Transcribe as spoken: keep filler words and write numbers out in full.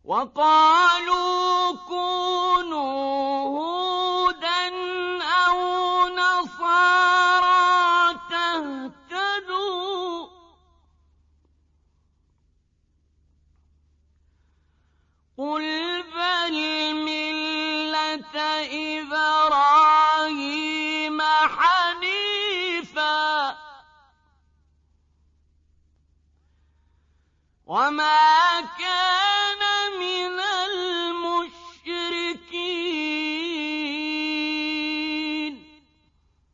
وَقَالُوا كُونُوا هُودًا أَوْ نَصَارَىٰ تَهْتَدُوا ۗ قُلْ بَلْ مِلَّةَ إِبْرَاهِيمَ حَنِيفًا ۖ وَمَا كَانَ